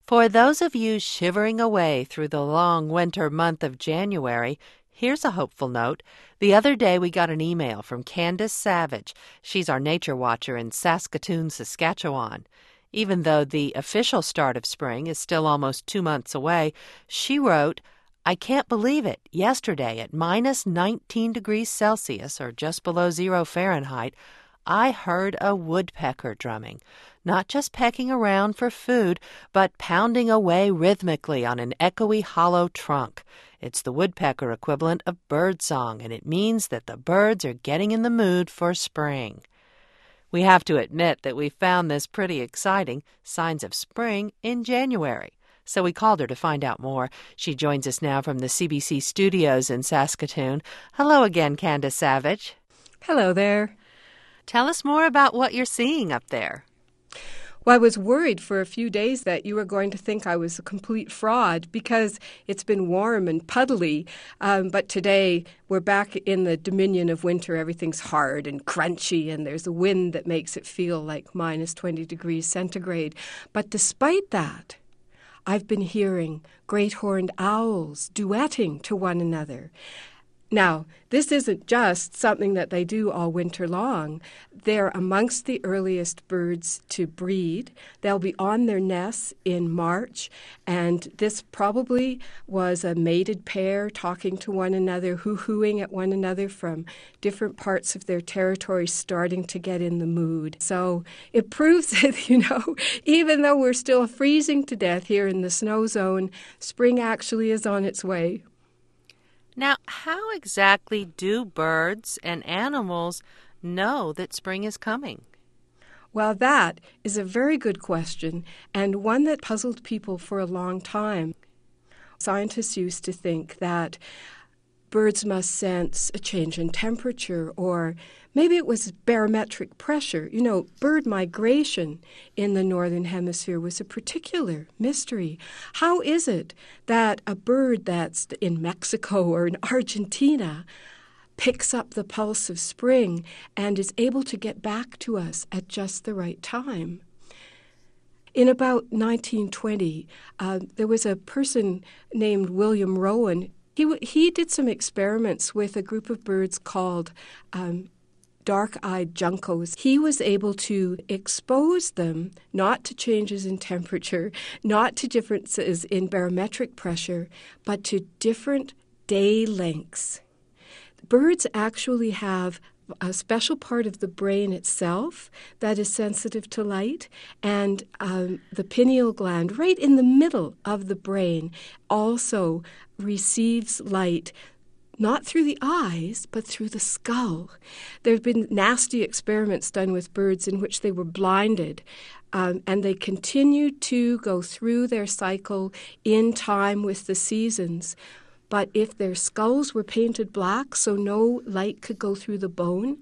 For those of you shivering away through the long winter month of January, here's a hopeful note. The other day we got an email from Candace Savage. She's our nature watcher in Saskatoon, Saskatchewan. Even though the official start of spring is still almost 2 months away, she wrote, "I can't believe it. Yesterday at minus 19 degrees Celsius, or just below 0 Fahrenheit, I heard a woodpecker drumming, not just pecking around for food, but pounding away rhythmically on an echoey hollow trunk. It's the woodpecker equivalent of birdsong, and it means that the birds are getting in the mood for spring." We have to admit that we found this pretty exciting, signs of spring in January. So we called her to find out more. She joins us now from the CBC studios in Saskatoon. Hello again, Candace Savage. Hello there. Tell us more about what you're seeing up there. Well, I was worried for a few days that you were going to think I was a complete fraud because it's been warm and puddly. But today we're back in the dominion of winter. Everything's hard and crunchy, and there's a wind that makes it feel like minus 20 degrees centigrade. But despite that, I've been hearing great horned owls duetting to one another. Now, this isn't just something that they do all winter long. They're amongst the earliest birds to breed. They'll be on their nests in March, and this probably was a mated pair talking to one another, hoo-hooing at one another from different parts of their territory, starting to get in the mood. So it proves that, even though we're still freezing to death here in the snow zone, spring actually is on its way. Now, how exactly do birds and animals know that spring is coming? Well, that is a very good question, and one that puzzled people for a long time. Scientists used to think that birds must sense a change in temperature, or maybe it was barometric pressure. Bird migration in the Northern Hemisphere was a particular mystery. How is it that a bird that's in Mexico or in Argentina picks up the pulse of spring and is able to get back to us at just the right time? In about 1920, there was a person named William Rowan. He did some experiments with a group of birds called dark-eyed juncos. He was able to expose them not to changes in temperature, not to differences in barometric pressure, but to different day lengths. Birds actually have a special part of the brain itself that is sensitive to light, and the pineal gland right in the middle of the brain also receives light, not through the eyes, but through the skull. There have been nasty experiments done with birds in which they were blinded, and they continued to go through their cycle in time with the seasons. But if their skulls were painted black so no light could go through the bone,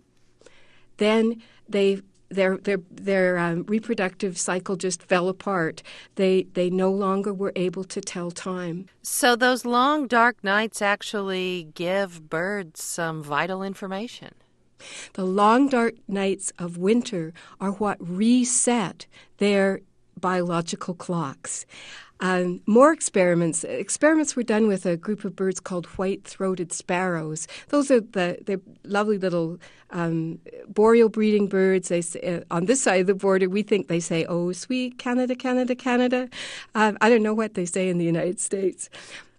then their reproductive cycle just fell apart. They no longer were able to tell time. So those long, dark nights actually give birds some vital information. The long, dark nights of winter are what reset their biological clocks. More experiments were done with a group of birds called white-throated sparrows. Those are the lovely little boreal breeding birds. They say, on this side of the border, we think they say, "Oh, sweet Canada, Canada, Canada." I don't know what they say in the United States.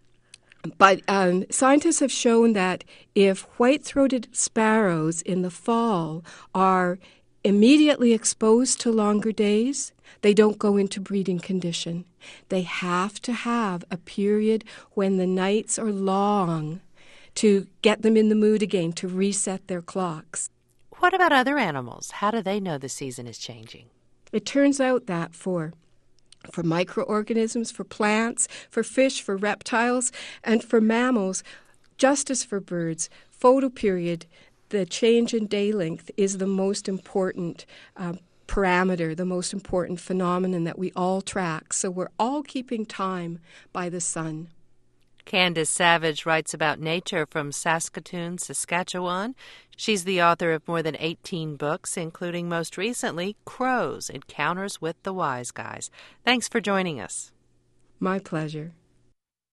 But scientists have shown that if white-throated sparrows in the fall are immediately exposed to longer days, they don't go into breeding condition. They have to have a period when the nights are long to get them in the mood again, to reset their clocks. What about other animals? How do they know the season is changing? It turns out that for microorganisms, for plants, for fish, for reptiles, and for mammals, just as for birds, photoperiod, the change in day length, is the most important parameter, the most important phenomenon that we all track. So we're all keeping time by the sun. Candace Savage writes about nature from Saskatoon, Saskatchewan. She's the author of more than 18 books, including most recently Crows, Encounters with the Wise Guys. Thanks for joining us. My pleasure.